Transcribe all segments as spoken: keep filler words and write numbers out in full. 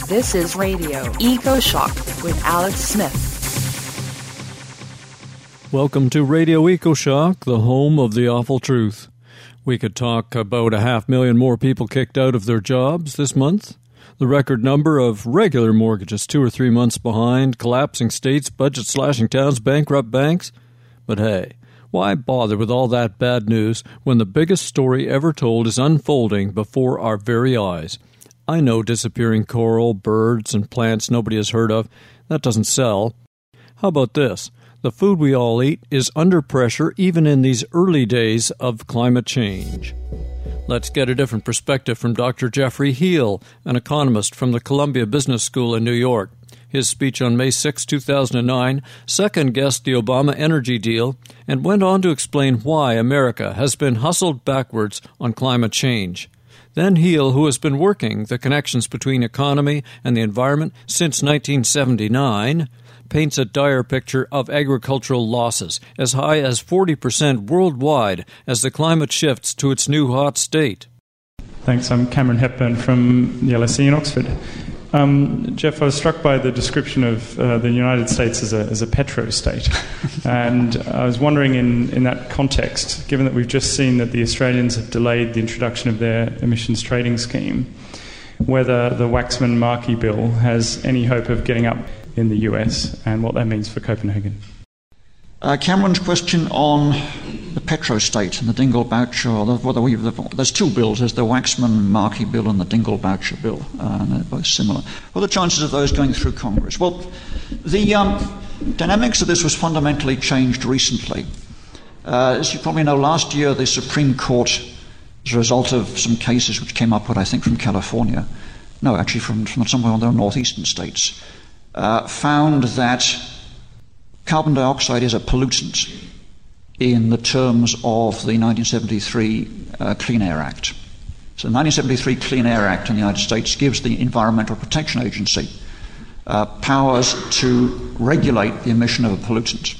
This is Radio EcoShock with Alex Smith. Welcome to Radio EcoShock, the home of the awful truth. We could talk about a half million more people kicked out of their jobs this month, the record number of regular mortgages two or three months behind, collapsing states, budget-slashing towns, bankrupt banks. But hey, why bother with all that bad news when the biggest story ever told is unfolding before our very eyes? I know disappearing coral, birds, and plants nobody has heard of. That doesn't sell. How about this? The food we all eat is under pressure even in these early days of climate change. Let's get a different perspective from Doctor Jeffrey Heal, an economist from the Columbia Business School in New York. His speech on May sixth, two thousand nine, second-guessed the Obama energy deal and went on to explain why America has been hustled backwards on climate change. Then Heal, who has been working the connections between economy and the environment since nineteen seventy-nine, paints a dire picture of agricultural losses as high as forty percent worldwide as the climate shifts to its new hot state. Thanks. I'm Cameron Hepburn from the L S E in Oxford. Um, Jeff, I was struck by the description of uh, the United States as a, as a petro-state. And I was wondering in, in that context, given that we've just seen that the Australians have delayed the introduction of their emissions trading scheme, whether the Waxman-Markey bill has any hope of getting up in the U S and what that means for Copenhagen. Uh, Cameron's question on the petro-state and the Dingell-Boucher, or the, whether we, the, there's two bills, there's the Waxman-Markey bill and the Dingell-Boucher bill, uh, and they're both similar. What are the chances of those going through Congress? Well, the um, dynamics of this was fundamentally changed recently. Uh, as you probably know, last year the Supreme Court, as a result of some cases which came up, I think, from California, no, actually from, from somewhere on the northeastern states, uh, found that carbon dioxide is a pollutant in the terms of the nineteen seventy-three uh, Clean Air Act. So the nineteen seventy-three Clean Air Act in the United States gives the Environmental Protection Agency uh, powers to regulate the emission of a pollutant.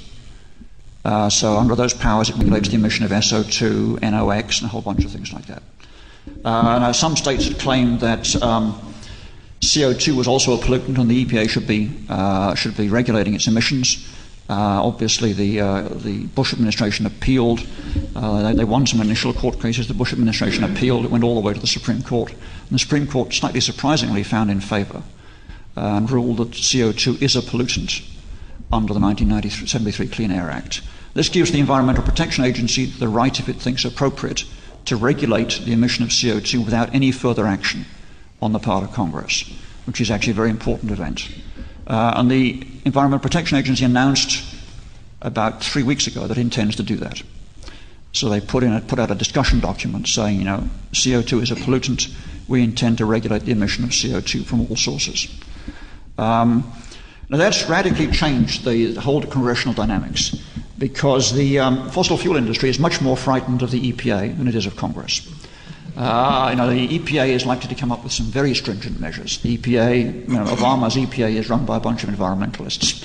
Uh, so under those powers it regulates the emission of S O two, N O X, and a whole bunch of things like that. Uh, now some states had claimed that um, C O two was also a pollutant and the E P A should be, uh, should be regulating its emissions. Uh, obviously, the uh, the Bush administration appealed. Uh, they, they won some initial court cases. The Bush administration appealed. It went all the way to the Supreme Court. And the Supreme Court, slightly surprisingly, found in favour uh, and ruled that C O two is a pollutant under the nineteen seventy-three Clean Air Act. This gives the Environmental Protection Agency the right, if it thinks appropriate, to regulate the emission of C O two without any further action on the part of Congress, which is actually a very important event. Uh, and the Environmental Protection Agency announced about three weeks ago that it intends to do that. So they put in a, put out a discussion document saying, you know, C O two is a pollutant. We intend to regulate the emission of C O two from all sources. Um, now that's radically changed the, the whole congressional dynamics because the um, fossil fuel industry is much more frightened of the E P A than it is of Congress. Uh, you know, the E P A is likely to come up with some very stringent measures. The E P A, you know, Obama's E P A is run by a bunch of environmentalists,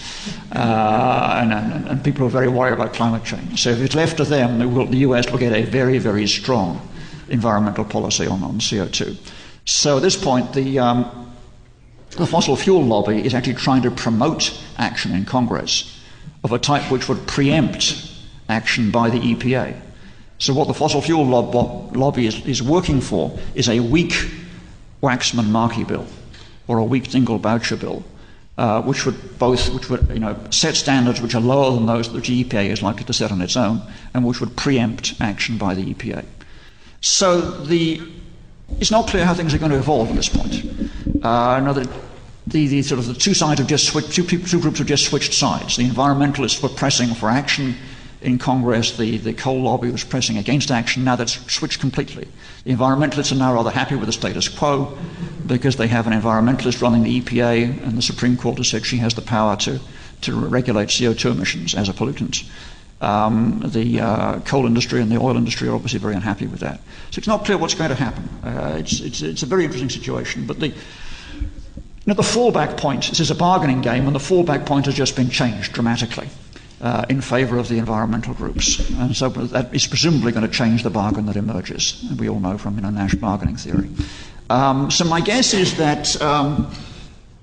uh, and, and, and people are very worried about climate change. So if it's left to them, the, will, the U S will get a very, very strong environmental policy on, on C O two. So at this point, the, um, the fossil fuel lobby is actually trying to promote action in Congress of a type which would preempt action by the E P A. So what the fossil fuel lob- lobby is, is working for is a weak Waxman-Markey bill or a weak Dingell-Boucher bill, uh, which would both, which would, you know, set standards which are lower than those that the E P A is likely to set on its own, and which would preempt action by the E P A. So the it's not clear how things are going to evolve at this point. Uh, another, the, the sort of the two sides have just switched. Two, two groups have just switched sides. The environmentalists were pressing for action in Congress. The, the coal lobby was pressing against action. Now that's switched completely. The environmentalists are now rather happy with the status quo because they have an environmentalist running the E P A, and the Supreme Court has said she has the power to, to regulate C O two emissions as a pollutant. Um, the uh, coal industry and the oil industry are obviously very unhappy with that. So it's not clear what's going to happen. Uh, it's, it's, it's a very interesting situation. But the, you know, the fallback point, this is a bargaining game, and the fallback point has just been changed dramatically uh, in favour of the environmental groups. And so that is presumably going to change the bargain that emerges. And we all know from, you know, Nash bargaining theory. Um, so my guess is that um,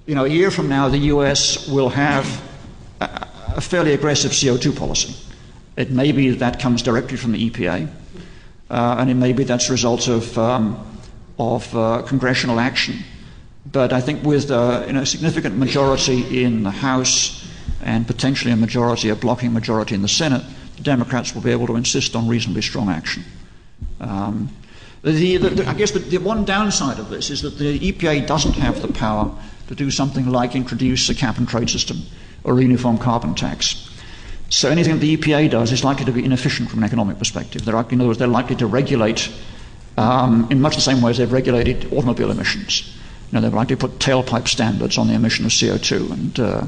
you know, a year from now, the U S will have a, a fairly aggressive C O two policy. It may be that comes directly from the E P A, uh, and it may be that's a result of, um, of uh, congressional action. But I think with uh, you know, a significant majority in the House and potentially a majority, a blocking majority in the Senate, the Democrats will be able to insist on reasonably strong action. Um, the, the, the, I guess the, the one downside of this is that the E P A doesn't have the power to do something like introduce a cap-and-trade system or a uniform carbon tax. So anything that the E P A does is likely to be inefficient from an economic perspective. They're, in other words, they're likely to regulate um, in much the same way as they've regulated automobile emissions. You know, they're likely to put tailpipe standards on the emission of C O two and uh,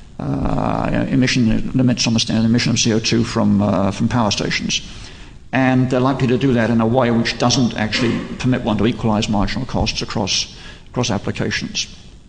uh, emission limits on the standard emission of C O two from uh, from power stations. And they're likely to do that in a way which doesn't actually permit one to equalize marginal costs across across applications.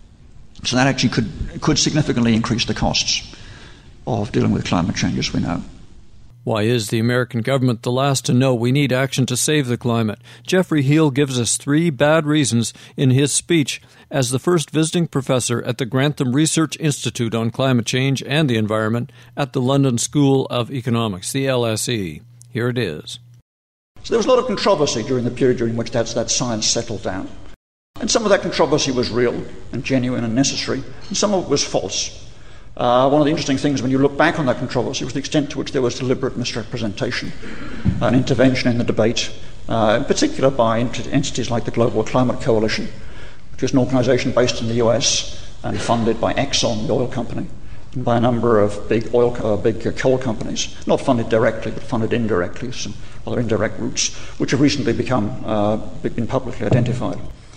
So that actually could could significantly increase the costs of dealing with climate change, as we know. Why is the American government the last to know we need action to save the climate? Jeffrey Heal gives us three bad reasons in his speech as the first visiting professor at the Grantham Research Institute on Climate Change and the Environment at the London School of Economics, the L S E. Here it is. So there was a lot of controversy during the period during which that's, that science settled down. And some of that controversy was real and genuine and necessary, and some of it was false. Uh, one of the interesting things when you look back on that controversy was the extent to which there was deliberate misrepresentation and intervention in the debate, uh, in particular by ent- entities like the Global Climate Coalition, which is an organization based in the U S and funded by Exxon, the oil company, and by a number of big oil, uh, big uh, coal companies, not funded directly, but funded indirectly, some other indirect routes, which have recently become uh, been publicly identified.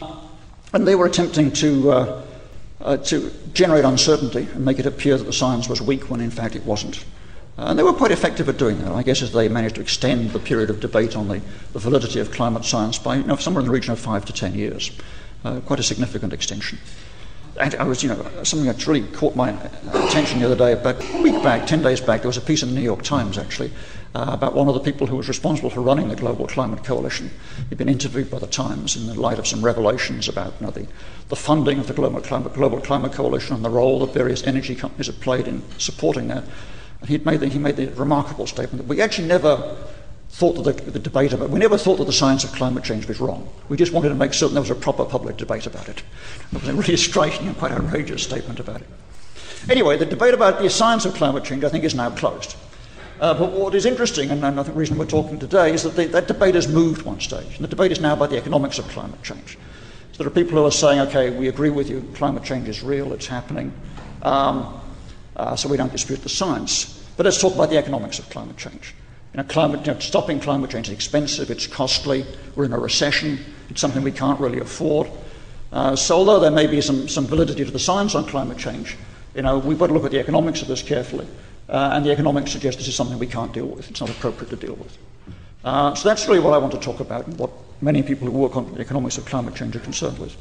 And they were attempting to uh, uh, to generate uncertainty and make it appear that the science was weak when in fact it wasn't. Uh, and they were quite effective at doing that, I guess, as they managed to extend the period of debate on the, the validity of climate science by you know, somewhere in the region of five to ten years. Uh, quite a significant extension. And I was, you know, something that really caught my attention the other day. About a week back, ten days back, there was a piece in the New York Times, actually, uh, about one of the people who was responsible for running the Global Climate Coalition. He'd been interviewed by the Times in the light of some revelations about you know, the, the funding of the Global Climate, Global Climate Coalition and the role that various energy companies had played in supporting that. And he'd made the, he made the remarkable statement that we actually never thought that the, the debate about we never thought that the science of climate change was wrong. We just wanted to make certain there was a proper public debate about it. It was a really striking and quite outrageous statement about it. Anyway, the debate about the science of climate change, I think, is now closed. Uh, but what is interesting, and I think the reason we're talking today, is that the, that debate has moved one stage. And the debate is now about the economics of climate change. So there are people who are saying, okay, we agree with you, climate change is real, it's happening, um, uh, so we don't dispute the science. But let's talk about the economics of climate change. You know, climate, you know, stopping climate change is expensive, it's costly, we're in a recession, it's something we can't really afford. Uh, so although there may be some, some validity to the science on climate change, you know, we've got to look at the economics of this carefully. Uh, and the economics suggest this is something we can't deal with, it's not appropriate to deal with. Uh, so that's really what I want to talk about and what many people who work on the economics of climate change are concerned with.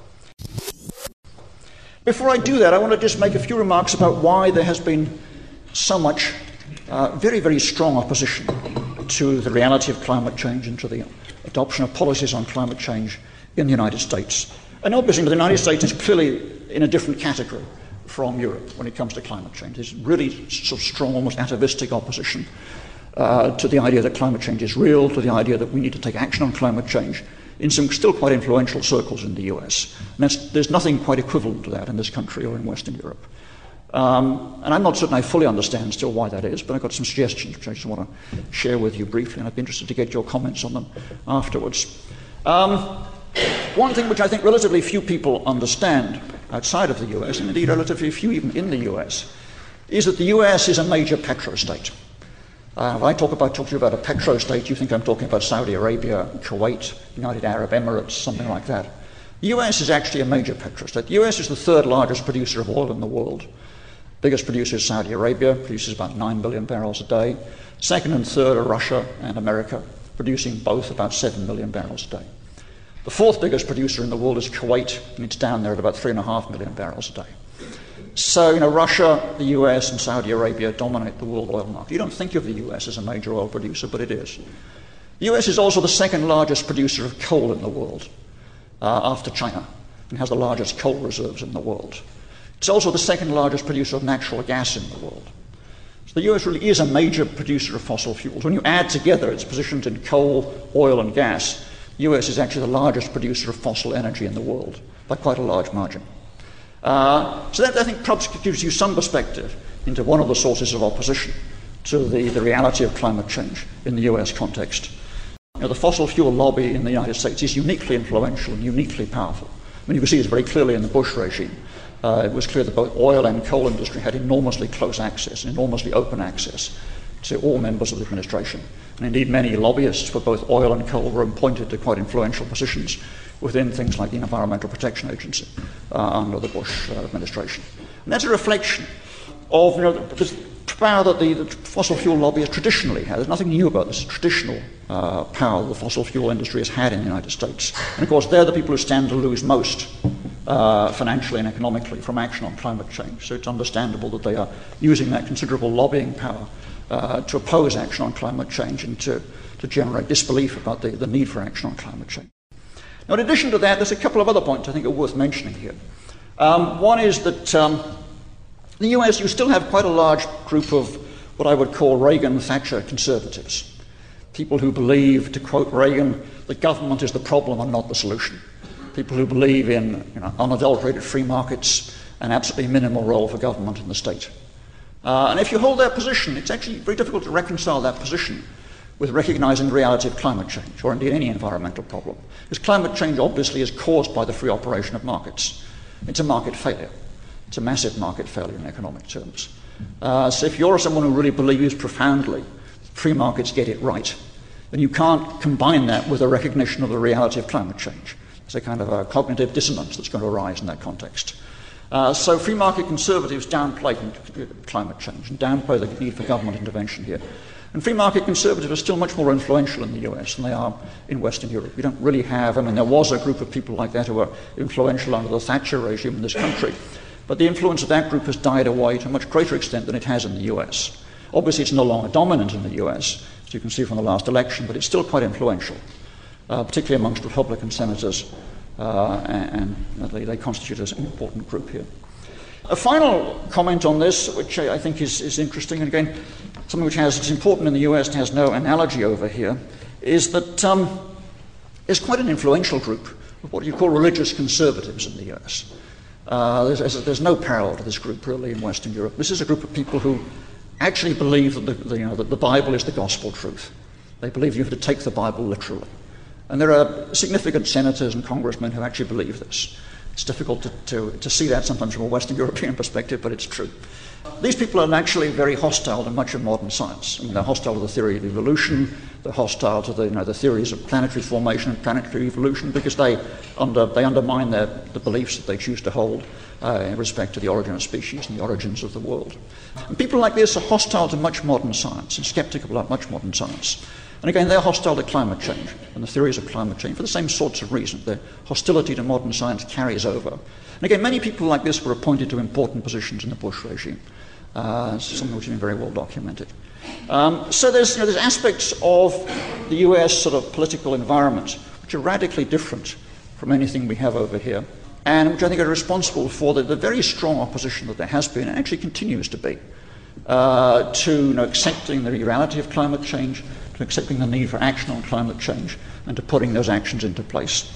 Before I do that, I want to just make a few remarks about why there has been so much Uh, very, very strong opposition to the reality of climate change and to the adoption of policies on climate change in the United States. And obviously the United States is clearly in a different category from Europe when it comes to climate change. There's really sort of strong, almost atavistic opposition uh, to the idea that climate change is real, to the idea that we need to take action on climate change in some still quite influential circles in the U S. And that's, there's nothing quite equivalent to that in this country or in Western Europe. Um, and I'm not certain I fully understand still why that is, but I've got some suggestions which I just want to share with you briefly, and I'd be interested to get your comments on them afterwards. Um, one thing which I think relatively few people understand outside of the U S, and indeed relatively few even in the U S, is that the U S is a major petrostate. Uh, when I talk about talk to you about a petrostate, you think I'm talking about Saudi Arabia, Kuwait, United Arab Emirates, something like that. The U S is actually a major petrostate. The U S is the third largest producer of oil in the world. Biggest producer is Saudi Arabia, produces about nine billion barrels a day. Second and third are Russia and America, producing both about seven million barrels a day. The fourth biggest producer in the world is Kuwait, and it's down there at about three and a half million barrels a day. So, you know, Russia, the U S, and Saudi Arabia dominate the world oil market. You don't think of the U S as a major oil producer, but it is. The U S is also the second largest producer of coal in the world, uh, after China, and has the largest coal reserves in the world. It's also the second largest producer of natural gas in the world. So the U S really is a major producer of fossil fuels. When you add together its positions in coal, oil, and gas, the U S is actually the largest producer of fossil energy in the world by quite a large margin. Uh, so that, I think, perhaps gives you some perspective into one of the sources of opposition to the, the reality of climate change in the U S context. You know, the fossil fuel lobby in the United States is uniquely influential and uniquely powerful. I mean, you can see this very clearly in the Bush regime. Uh, it was clear that both oil and coal industry had enormously close access, enormously open access to all members of the administration. And indeed, many lobbyists for both oil and coal were appointed to quite influential positions within things like the Environmental Protection Agency uh, under the Bush uh, administration. And that's a reflection of, you know, the power that the, the fossil fuel lobby has traditionally had. There's nothing new about this traditional uh, power that the fossil fuel industry has had in the United States. And of course, they're the people who stand to lose most uh, financially and economically from action on climate change. So it's understandable that they are using that considerable lobbying power uh, to oppose action on climate change and to, to generate disbelief about the, the need for action on climate change. Now, in addition to that, there's a couple of other points I think are worth mentioning here. Um, one is that um, in the U S, you still have quite a large group of what I would call Reagan-Thatcher conservatives, people who believe, to quote Reagan, that government is the problem and not the solution, people who believe in, you know, unadulterated free markets and absolutely minimal role for government in the state. Uh, and if you hold that position, it's actually very difficult to reconcile that position with recognizing the reality of climate change, or indeed any environmental problem. Because climate change obviously is caused by the free operation of markets. It's a market failure. It's a massive market failure in economic terms. Uh, so if you're someone who really believes profoundly that free markets get it right, then you can't combine that with a recognition of the reality of climate change. It's a kind of a cognitive dissonance that's going to arise in that context. Uh, so free market conservatives downplay climate change and downplay the need for government intervention here. And free market conservatives are still much more influential in the U S than they are in Western Europe. We don't really have, I mean, there was a group of people like that who were influential under the Thatcher regime in this country, but the influence of that group has died away to a much greater extent than it has in the U S. Obviously, it's no longer dominant in the U S, as you can see from the last election, but it's still quite influential, uh, particularly amongst Republican senators, uh, and, and they, they constitute an important group here. A final comment on this, which I think is, is interesting, and again, something which has, it's important in the U S and has no analogy over here, is that um, there's quite an influential group of what you call religious conservatives in the U S. Uh, there's, there's no parallel to this group really in Western Europe. This is a group of people who actually believe that the, the, you know, that the Bible is the gospel truth. They believe you have to take the Bible literally. And there are significant senators and congressmen who actually believe this. It's difficult to, to, to see that sometimes from a Western European perspective, but it's true. These people are actually very hostile to much of modern science. I mean, they're hostile to the theory of evolution, they're hostile to the, you know, the theories of planetary formation and planetary evolution because they, under, they undermine their, the beliefs that they choose to hold uh, in respect to the origin of species and the origins of the world. And people like this are hostile to much modern science and sceptical about much modern science. And again, they're hostile to climate change and the theories of climate change for the same sorts of reasons. Their hostility to modern science carries over. And again, many people like this were appointed to important positions in the Bush regime, uh, something which has been very well documented. Um, so there's, you know, there's aspects of the U S sort of political environment which are radically different from anything we have over here, and which I think are responsible for the, the very strong opposition that there has been and actually continues to be uh, to, you know, accepting the reality of climate change, to accepting the need for action on climate change, and to putting those actions into place.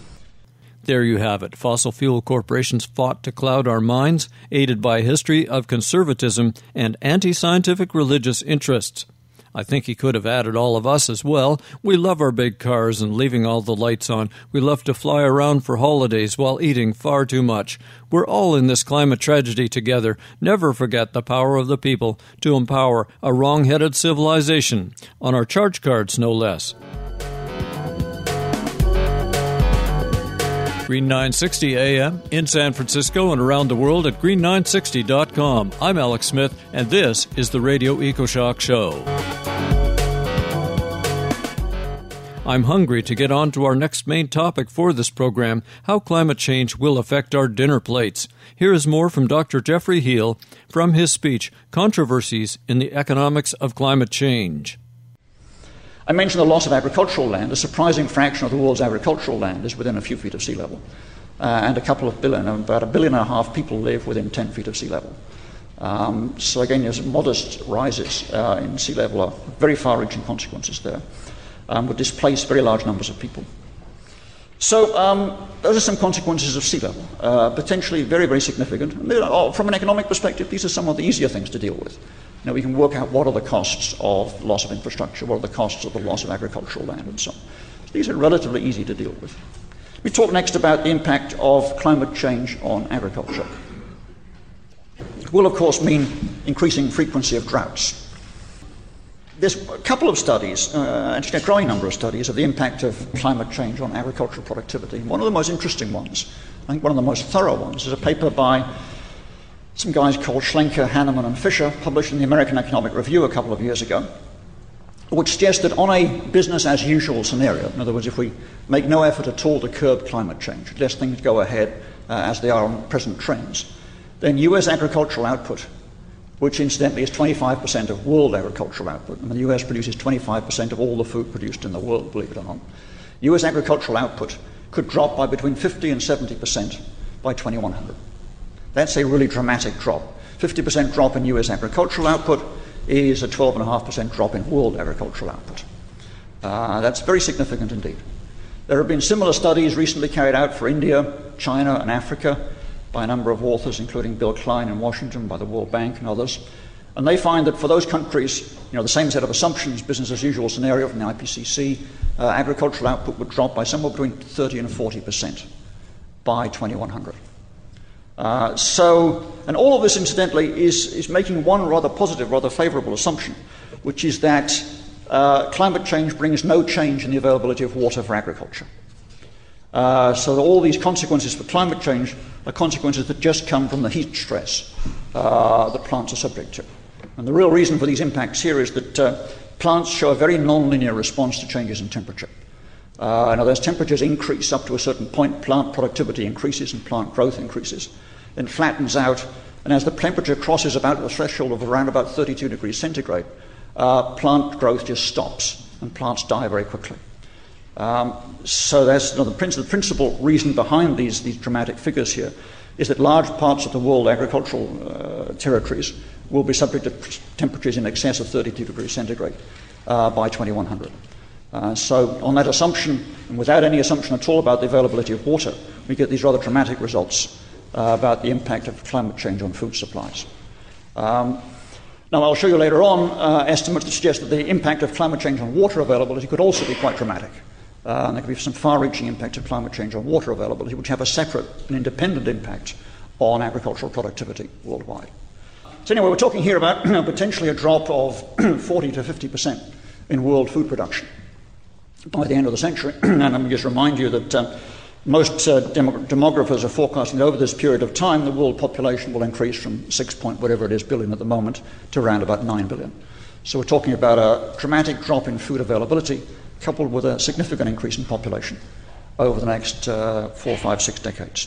There you have it. Fossil fuel corporations fought to cloud our minds, aided by a history of conservatism and anti-scientific religious interests. I think he could have added all of us as well. We love our big cars and leaving all the lights on. We love to fly around for holidays while eating far too much. We're all in this climate tragedy together. Never forget the power of the people to empower a wrong-headed civilization. On our charge cards, no less. Green nine sixty A M in San Francisco and around the world at green nine sixty dot com. I'm Alex Smith, and this is the Radio EcoShock Show. I'm hungry to get on to our next main topic for this program, how climate change will affect our dinner plates. Here is more from Doctor Jeffrey Heal from his speech, Controversies in the Economics of Climate Change. I mentioned the loss of agricultural land. A surprising fraction of the world's agricultural land is within a few feet of sea level. uh, and a couple of billion, about a billion and a half people live within ten feet of sea level. Um, so again, there's modest rises uh, in sea level are very far-reaching consequences there, um, would displace very large numbers of people. So um, those are some consequences of sea level, uh, potentially very, very significant. And are, from an economic perspective, these are some of the easier things to deal with. You know, we can work out what are the costs of loss of infrastructure, what are the costs of the loss of agricultural land, and so on. So these are relatively easy to deal with. We talk next about the impact of climate change on agriculture. It will, of course, mean increasing frequency of droughts. There's a couple of studies, uh, actually a growing number of studies, of the impact of climate change on agricultural productivity. One of the most interesting ones, I think one of the most thorough ones, is a paper by some guys called Schlenker, Hanneman, and Fisher, published in the American Economic Review a couple of years ago, which suggests that on a business-as-usual scenario, in other words, if we make no effort at all to curb climate change, let things go ahead uh, as they are on present trends, then U S agricultural output, which incidentally is twenty-five percent of world agricultural output, and the U S produces twenty-five percent of all the food produced in the world, believe it or not, U S agricultural output could drop by between fifty and seventy percent by twenty-one hundred. That's a really dramatic drop. fifty percent drop in U S agricultural output is a twelve point five percent drop in world agricultural output. Uh, that's very significant indeed. There have been similar studies recently carried out for India, China, and Africa by a number of authors, including Bill Klein in Washington, by the World Bank and others. And they find that for those countries, you know, the same set of assumptions, business as usual scenario from the I P C C, uh, agricultural output would drop by somewhere between thirty and forty percent by twenty-one hundred. Uh, so, and all of this, incidentally, is, is making one rather positive, rather favourable assumption, which is that uh, climate change brings no change in the availability of water for agriculture. Uh, so that all these consequences for climate change are consequences that just come from the heat stress uh, that plants are subject to. And the real reason for these impacts here is that uh, plants show a very non-linear response to changes in temperature. Uh, and as temperatures increase up to a certain point, plant productivity increases and plant growth increases, then flattens out, and as the temperature crosses about the threshold of around about thirty-two degrees centigrade, uh, plant growth just stops and plants die very quickly. Um, so that's you know, the, princi- the principal reason behind these, these dramatic figures here is that large parts of the world agricultural uh, territories will be subject to temperatures in excess of thirty-two degrees centigrade uh, by twenty-one hundred. Uh, so on that assumption, and without any assumption at all about the availability of water, we get these rather dramatic results uh, about the impact of climate change on food supplies. Um, now I'll show you later on uh, estimates that suggest that the impact of climate change on water availability could also be quite dramatic. Uh, and there could be some far-reaching impact of climate change on water availability, which have a separate and independent impact on agricultural productivity worldwide. So anyway, we're talking here about potentially a drop of forty to fifty percent in world food production by the end of the century. And let me just remind you that uh, most uh, dem- demographers are forecasting that over this period of time the world population will increase from six point whatever it is billion at the moment to around about nine billion. So we're talking about a dramatic drop in food availability coupled with a significant increase in population over the next uh, four, five, six decades.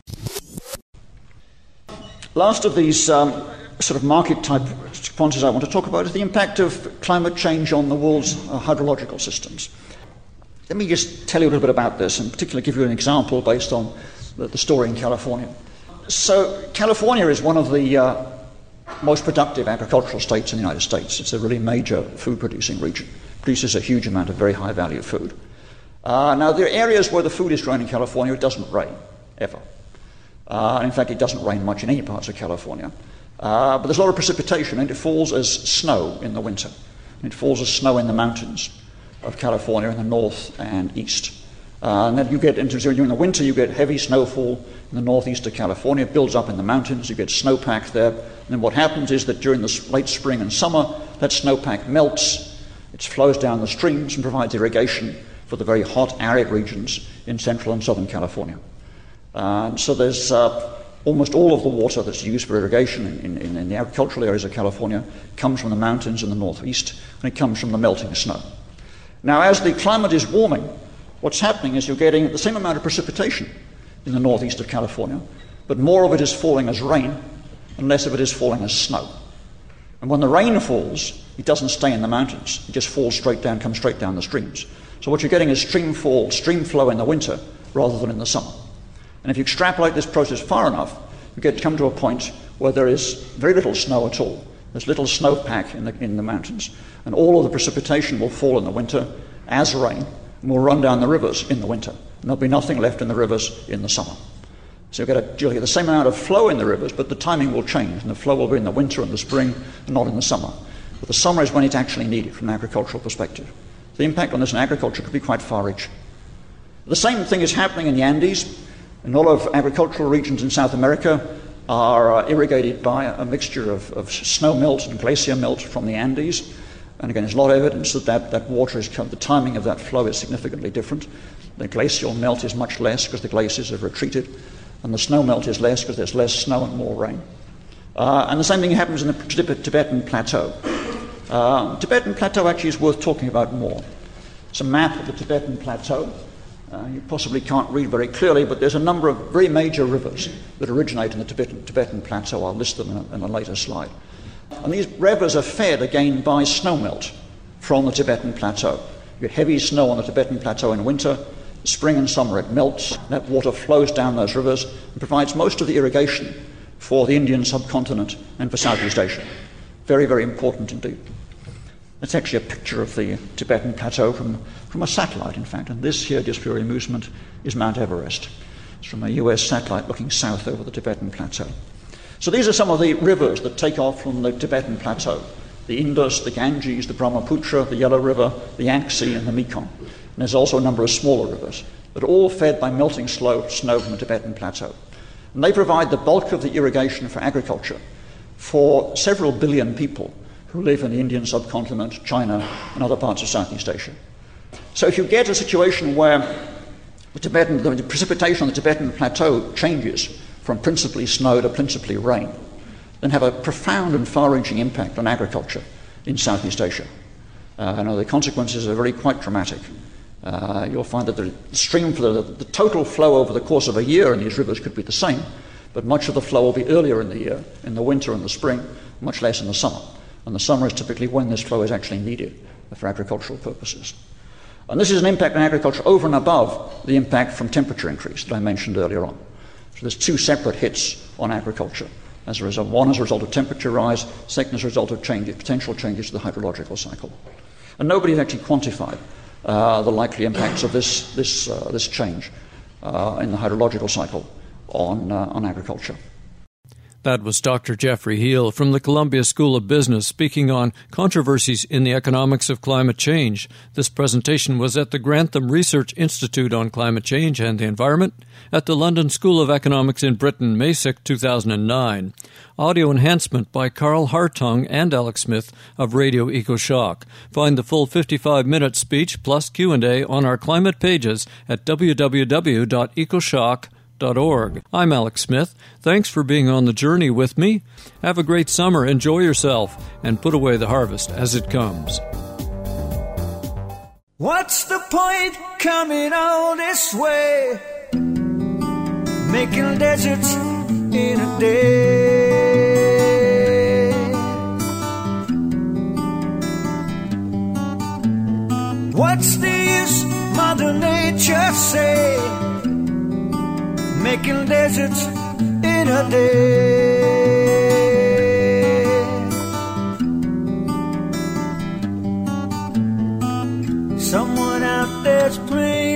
Last of these um, sort of market-type quantities I want to talk about is the impact of climate change on the world's uh, hydrological systems. Let me just tell you a little bit about this, and particularly give you an example based on the, the story in California. So California is one of the uh, most productive agricultural states in the United States. It's a really major food-producing region. Produces a huge amount of very high-value food. Uh, now, there are areas where the food is grown in California, it doesn't rain, ever. Uh, in fact, it doesn't rain much in any parts of California. Uh, but there's a lot of precipitation, and it falls as snow in the winter. And it falls as snow in the mountains of California in the north and east. Uh, and then you get into, during the winter, you get heavy snowfall in the northeast of California. It builds up in the mountains, you get snowpack there. And then what happens is that during the late spring and summer, that snowpack melts. It flows down the streams and provides irrigation for the very hot, arid regions in central and southern California. Uh, so there's uh, almost all of the water that's used for irrigation in, in, in the agricultural areas of California comes from the mountains in the northeast, and it comes from the melting snow. Now, as the climate is warming, what's happening is you're getting the same amount of precipitation in the northeast of California, but more of it is falling as rain, and less of it is falling as snow. And when the rain falls, it doesn't stay in the mountains. It just falls straight down, comes straight down the streams. So what you're getting is stream fall, stream flow in the winter rather than in the summer. And if you extrapolate this process far enough, you get to come to a point where there is very little snow at all. There's little snowpack in the, in the mountains, and all of the precipitation will fall in the winter as rain, and will run down the rivers in the winter, and there'll be nothing left in the rivers in the summer. So you'll get, a, you'll get the same amount of flow in the rivers, but the timing will change, and the flow will be in the winter and the spring, and not in the summer. But the summer is when it's actually needed from an agricultural perspective. The impact on this in agriculture could be quite far-reaching. The same thing is happening in the Andes. And a lot of agricultural regions in South America are uh, irrigated by a mixture of, of snow melt and glacier melt from the Andes. And again, there's a lot of evidence that that, that water is, the timing of that flow is significantly different. The glacial melt is much less because the glaciers have retreated, and the snow melt is less because there's less snow and more rain. Uh, and the same thing happens in the Tibetan Plateau. Uh, Tibetan Plateau actually is worth talking about more. It's a map of the Tibetan Plateau. Uh, you possibly can't read very clearly, but there's a number of very major rivers that originate in the Tibetan, Tibetan Plateau. I'll list them in a, in a later slide. And these rivers are fed again by snowmelt from the Tibetan Plateau. You get heavy snow on the Tibetan Plateau in winter. Spring and summer it melts. That water flows down those rivers and provides most of the irrigation for the Indian subcontinent and for Southeast Asia. Very, very important indeed. That's actually a picture of the Tibetan Plateau from, from a satellite, in fact. And this here, just for your amusement, is Mount Everest. It's from a U S satellite looking south over the Tibetan Plateau. So these are some of the rivers that take off from the Tibetan Plateau. The Indus, the Ganges, the Brahmaputra, the Yellow River, the Yangtze, and the Mekong. And there's also a number of smaller rivers that are all fed by melting slow, snow from the Tibetan Plateau. And they provide the bulk of the irrigation for agriculture for several billion people who live in the Indian subcontinent, China, and other parts of Southeast Asia. So if you get a situation where the, Tibetan, the precipitation on the Tibetan Plateau changes from principally snow to principally rain, then have a profound and far-reaching impact on agriculture in Southeast Asia. Uh, and the consequences are really quite dramatic. Uh, you'll find that the stream for the, the total flow over the course of a year in these rivers could be the same, but much of the flow will be earlier in the year, in the winter and the spring, much less in the summer. And the summer is typically when this flow is actually needed for agricultural purposes. And this is an impact on agriculture over and above the impact from temperature increase that I mentioned earlier on. So there's two separate hits on agriculture as a result. One as a result of temperature rise, second as a result of changes, potential changes to the hydrological cycle. And nobody has actually quantified uh, the likely impacts of this, this, uh, this change uh, in the hydrological cycle on, uh, on agriculture. That was Doctor Jeffrey Heal from the Columbia School of Business speaking on controversies in the economics of climate change. This presentation was at the Grantham Research Institute on Climate Change and the Environment at the London School of Economics in Britain, May sixth, two thousand nine. Audio enhancement by Carl Hartung and Alex Smith of Radio EcoShock. Find the full fifty-five minute speech plus Q and A on our climate pages at w w w dot ecoshock dot org. I'm Alex Smith. Thanks for being on the journey with me. Have a great summer, enjoy yourself, and put away the harvest as it comes. What's the point coming all this way? Making deserts in a day. What's the use, Mother Nature say? Making deserts in a day. Someone out there's playing